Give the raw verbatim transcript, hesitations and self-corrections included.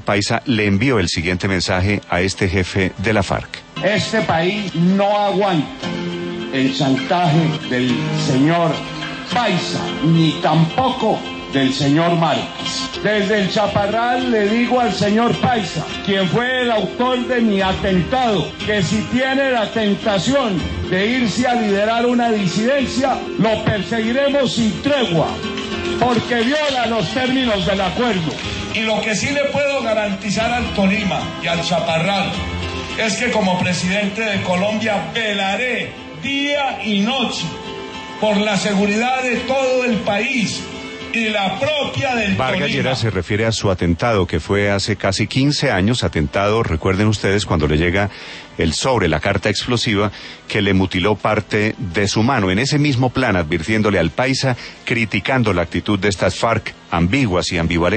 Paisa le envió el siguiente mensaje a este jefe de la FARC. Este país no aguanta el chantaje del señor Paisa, ni tampoco del señor Márquez. Desde el Chaparral le digo al señor Paisa, quien fue el autor de mi atentado, que si tiene la tentación de irse a liderar una disidencia, lo perseguiremos sin tregua, porque viola los términos del acuerdo. Y lo que sí le puedo garantizar al Tolima y al Chaparral es que como presidente de Colombia velaré día y noche por la seguridad de todo el país y la propia del Vargas Tolima. Lleras se refiere a su atentado que fue hace casi quince años, atentado, recuerden ustedes, cuando le llega el sobre, la carta explosiva que le mutiló parte de su mano. En ese mismo plan, advirtiéndole al Paisa, criticando la actitud de estas FARC ambiguas y ambivalentes.